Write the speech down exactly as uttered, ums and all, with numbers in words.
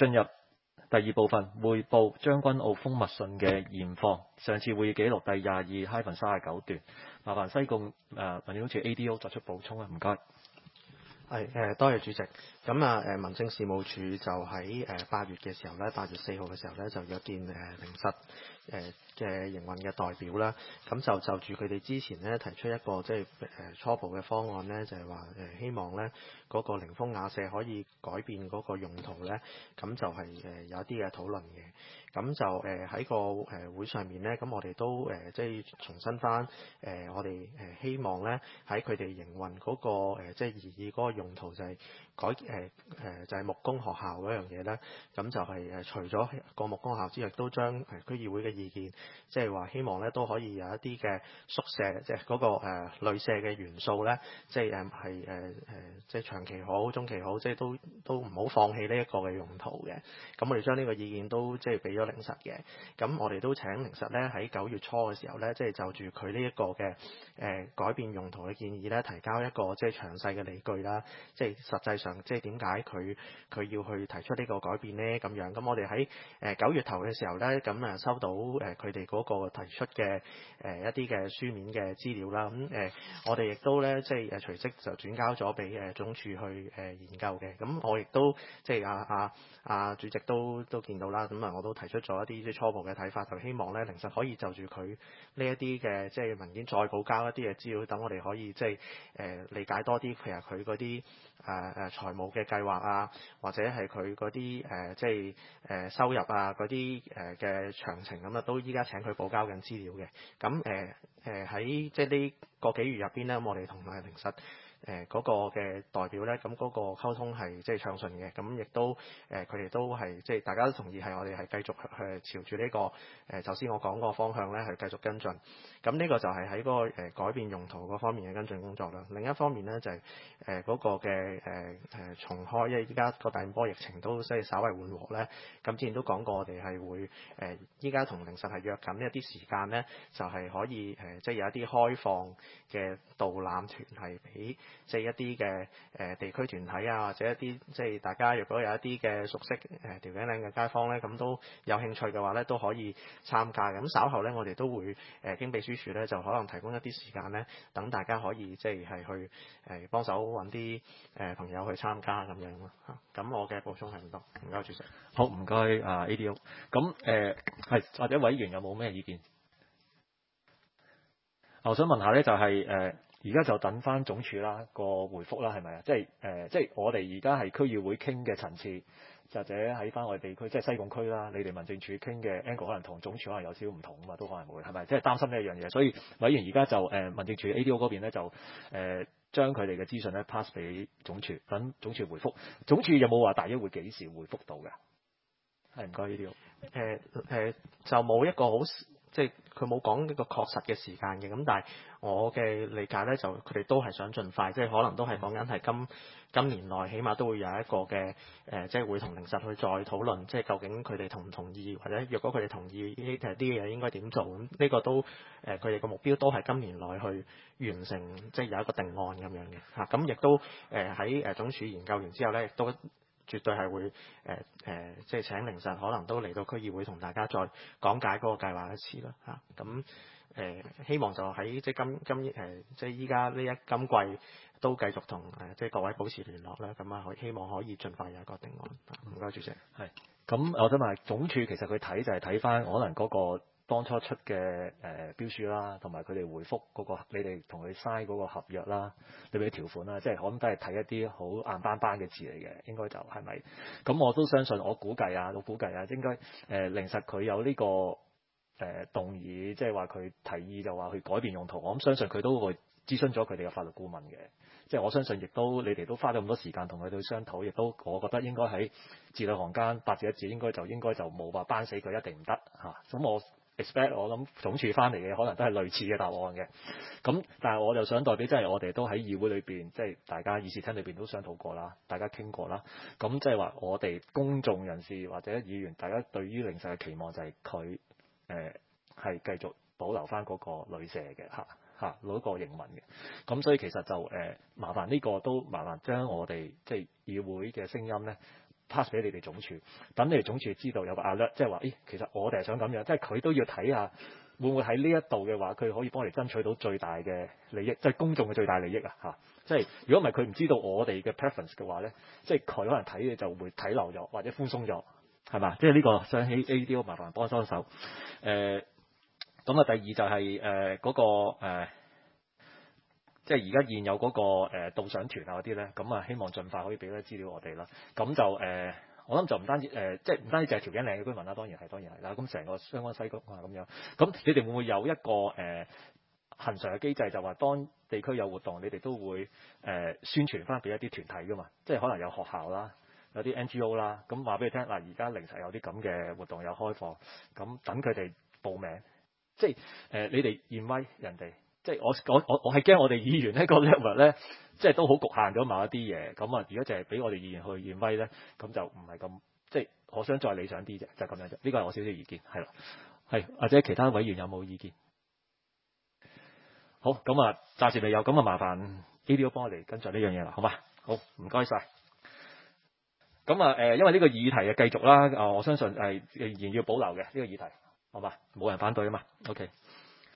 進入第二部分，匯報將軍澳蜂蜜信嘅現況。上次會議記錄第廿二 hyphen 三十九段，麻煩西貢誒民政處 A D O 作出補充啊，唔該。 係誒，多謝主席。咁啊誒，民政事務處就喺誒八月嘅時候咧，八月四號嘅時候咧，就約見誒靈實誒嘅營運嘅代表啦。咁就就住佢哋之前咧提出一個即係誒初步嘅方案咧，就係話誒希望咧嗰個靈峰雅舍可以改變嗰個用途咧，咁就係誒有一啲嘅討論嘅。咁就誒喺個誒會上面咧，咁我哋都誒即係重申翻誒我哋誒希望咧喺佢哋營運嗰個誒即係擬議嗰個用途就係改誒誒就係木工學校嗰樣嘢咧，咁就係誒除咗個木工學校之外，都將誒區議會嘅意見，即係話希望咧都可以有一啲嘅宿舍，即係嗰個誒旅舍嘅元素咧，即係誒係誒誒即係長期好、中期好，即係都都唔好放棄呢一個嘅用途嘅。咁我哋將呢個意見都即係俾咗靈實嘅。咁我哋都請靈實咧喺九月初嘅時候咧，即係就住佢呢一個嘅誒改變用途嘅建議咧，提交一個即係詳細嘅理據啦。即係實際上即係點解佢佢要去提出呢個改變咧？咁樣咁我哋喺誒九月頭嘅時候咧，咁啊收到誒佢哋嗰個提出嘅誒一啲嘅書面嘅資料啦。咁誒我哋亦都咧即係誒隨即就轉交咗俾誒總署去誒研究嘅。咁我亦都即係阿阿阿主席都都見到啦。咁啊我都提出咗一啲即係初步嘅睇法，就希望咧靈實可以就住佢呢一啲嘅即係文件再補交一啲嘅資料，等我哋可以即係誒理解多啲，譬如佢嗰啲誒誒財務嘅計劃啊，或者係佢嗰啲誒即係誒收入啊嗰啲誒嘅詳情咁啊，都依家請佢補交緊資料嘅。咁誒誒喺即係呢個幾月入邊咧，咁我哋同埋靈實誒嗰個嘅代表咧，咁嗰個溝通係即係暢順嘅，咁亦都誒佢哋都係即係大家都同意係我哋係繼續去朝住呢個誒頭先我講個方向咧去繼續跟進。咁呢個就係喺嗰個誒改變用途嗰方面嘅跟進工作啦。另一方面咧就係誒嗰個嘅誒誒重開，因為依家個第五波疫情都即係稍為緩和咧。咁之前都講過，我哋係會誒依家同靈實係約緊一啲時間咧，就係可以誒即係有一啲開放嘅導覽團係俾即係一啲嘅誒地區團體啊，或者一啲即係大家如果有一啲嘅熟悉誒調景嶺嘅街坊咧，咁都有興趣嘅話咧，都可以參加。咁稍後咧，我哋都會誒經秘書處咧，就可能提供一啲時間咧，等大家可以即係係去誒幫手揾啲誒朋友去參加咁樣咯嚇。咁我嘅補充係咁多，唔該主席。 好，唔該啊 A D O。咁誒係或者委員有冇咩意見？我想問下咧，就係誒而家就等翻總署啦個回覆啦，係咪啊？即係誒、呃、即係我哋而家係區議會傾嘅層次，或者喺翻我哋地區，即係西貢區啦，你哋民政處傾嘅 angle 可能同總署可能有少少唔同啊嘛，都可能會係咪？即係擔心呢一樣嘢，所以委員而家就誒、呃、民政處 A D O 嗰邊咧就誒、呃、將佢哋嘅資訊咧 pass 俾總署，等總署回覆。總署有冇話大約會幾時回覆到嘅？係唔該 A D O。 誒誒就冇一個好。即係佢冇講呢個確實嘅時間嘅，咁但係我嘅理解咧，就佢哋都係想盡快，即係可能都係講緊係今今年內，起碼都會有一個嘅誒、呃，即係會同靈實去再討論，即係究竟佢哋同唔同意，或者若果佢哋同意呢啲嘢應該點做，咁呢個都誒佢哋個目標都係今年內去完成，即係有一個定案咁樣嘅嚇。咁、啊、亦都誒喺誒總署研究完之後咧，亦都絕對係會誒誒、呃呃，即係請靈實可能都嚟到區議會同大家再講解嗰個計劃一次啦嚇。咁、啊、誒、呃、希望就喺即係今今誒、呃、即係依家呢一今季都繼續同誒、呃、即係各位保持聯絡啦。咁啊，希望可以盡快有一個定案。唔該，主席。 係。咁我想問總署其實佢睇就係睇翻可能嗰個當初出嘅誒、呃、標書啦，同埋佢哋回覆嗰、嗰個你哋同佢 sign 嗰個合約啦，裏邊嘅條款啦，即係可能都係睇一啲好硬邦邦嘅字嚟嘅，應該就係咪？咁我都相信，我估計啊，我估計啊，應該誒靈實佢有呢、呢個誒、呃、動議，即係話佢提議就話去改變用途，我諗相信佢都會諮詢咗佢哋嘅法律顧問嘅。即係我相信，亦都你哋都花咗咁多時間同佢哋商討，亦都我覺得應該喺字裏行間八字一字，應該就應該就冇話扳死佢一定唔得嚇。咁、啊、我 expect 我諗總署翻嚟嘅可能都係類似嘅答案嘅。咁但係我就想代表，即係我哋都喺議會裏邊，即係大家議事廳裏邊都商討過啦，大家傾過啦。咁即係話我哋公眾人士或者議員，大家對於靈實嘅期望就係佢誒係繼續保留翻嗰個旅舍嘅嚇。嚇攞一個營運嘅，咁所以其實就誒、呃、麻煩呢個都麻煩將我哋即係議會嘅聲音咧 pass 俾你哋總署，等你哋總署知道有個 alert，即係話，咦，其實我哋係想咁樣，即係佢都要睇下會唔會喺呢一度嘅話，佢可以幫你爭取到最大嘅利益，即係公眾嘅最大利益啊嚇！即係如果唔係佢唔知道我哋嘅 preference 嘅話咧，即係佢可能睇嘅就會睇漏咗或者寬鬆咗，係嘛？即係呢個想起 A D O 麻煩幫幫手。誒咁啊，第二就係誒嗰個、呃、即係而家現有嗰、那個誒、呃、導賞團啊嗰啲咧，咁啊希望盡快可以俾啲資料我哋啦。咁就誒、呃，我諗就唔單止誒、呃，即係唔單止就係條頸嶺嘅居民啦，當然係當然係啦。咁成個雙安西谷啊咁樣，咁你哋會唔會有一個誒？呃恆常嘅機制就話，當地區有活動，你哋都會誒、呃、宣傳翻俾一啲團體㗎嘛，即係可能有學校啦，有啲 N G O 啦，咁話俾你聽嗱，而家凌晨有啲咁嘅活動有開放，咁等佢哋報名，即係誒、呃、你哋驗威人哋，即係我我我我係驚我哋議員呢個 level 咧，即係都好局限咗某一啲嘢，咁啊，如果淨係俾我哋議員去驗威咧，咁就唔係咁，即係我想再理想啲啫，就咁、是、樣啫，呢個係我少少意見，係啦，係或者其他委員有冇意見？好，咁啊，暫時未有，咁啊，麻煩 A D O 幫我哋跟進呢樣嘢啦，好嘛？好，唔該晒。咁啊，誒，因為呢個議題嘅繼續啦，啊，我相信係仍然要保留嘅呢個議題，好嘛？冇人反對啊嘛 ，OK。